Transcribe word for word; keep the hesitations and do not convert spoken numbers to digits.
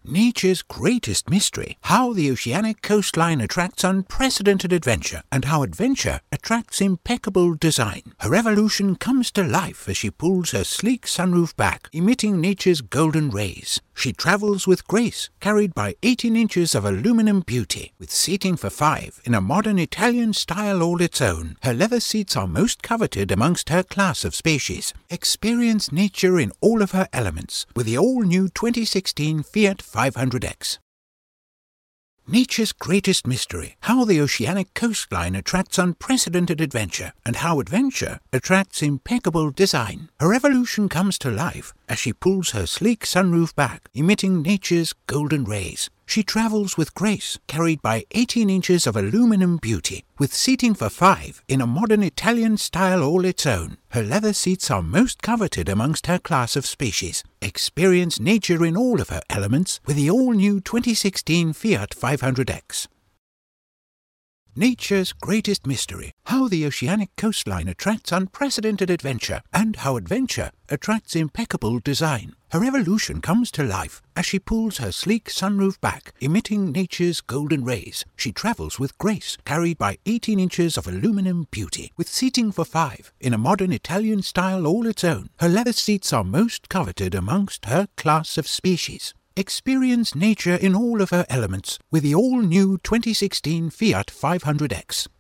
Nature's greatest mystery, how the oceanic coastline attracts unprecedented adventure, and how adventure attracts impeccable design. Her evolution comes to life as she pulls her sleek sunroof back, emitting nature's golden rays. She travels with grace, carried by eighteen inches of aluminum beauty. With seating for five in a modern Italian style all its own, her leather seats are most coveted amongst her class of species. Experience nature in all of her elements with the all-new twenty sixteen Fiat five hundred X. Nature's greatest mystery, how the oceanic coastline attracts unprecedented adventure, and how adventure attracts impeccable design. Her evolution comes to life as she pulls her sleek sunroof back, emitting nature's golden rays. She travels with grace, carried by eighteen inches of aluminum beauty. With seating for five in a modern Italian style all its own, her leather seats are most coveted amongst her class of species. Experience nature in all of her elements with the all-new twenty sixteen Fiat five hundred X. Nature's greatest mystery, how the oceanic coastline attracts unprecedented adventure, and how adventure attracts impeccable design. Her evolution comes to life as she pulls her sleek sunroof back, emitting nature's golden rays. She travels with grace, carried by eighteen inches of aluminum beauty. With seating for five in a modern Italian style all its own, her leather seats are most coveted amongst her class of species. Experience nature in all of her elements with the all-new twenty sixteen Fiat five hundred X.